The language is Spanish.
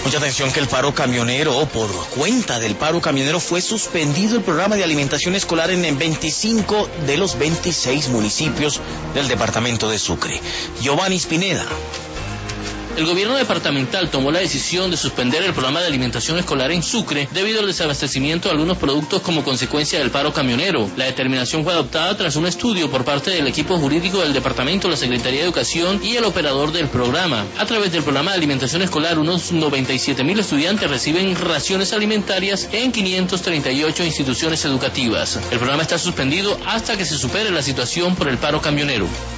Mucha atención que el paro camionero, por cuenta del paro camionero, fue suspendido el programa de alimentación escolar en 25 de los 26 municipios del departamento de Sucre. Giovanni Spineda. El gobierno departamental tomó la decisión de suspender el programa de alimentación escolar en Sucre debido al desabastecimiento de algunos productos como consecuencia del paro camionero. La determinación fue adoptada tras un estudio por parte del equipo jurídico del departamento, la Secretaría de Educación y el operador del programa. A través del programa de alimentación escolar, unos 97.000 estudiantes reciben raciones alimentarias en 538 instituciones educativas. El programa está suspendido hasta que se supere la situación por el paro camionero.